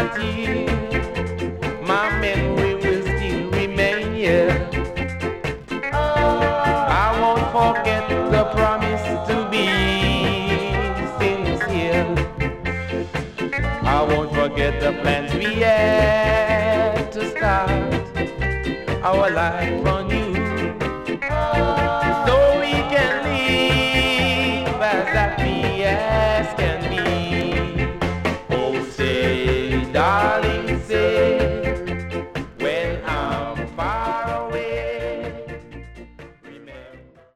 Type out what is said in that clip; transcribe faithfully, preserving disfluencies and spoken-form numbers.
not here, my memory will still remain here. I won't forget the promise to be sincere. I won't forget the plans we had to start our life on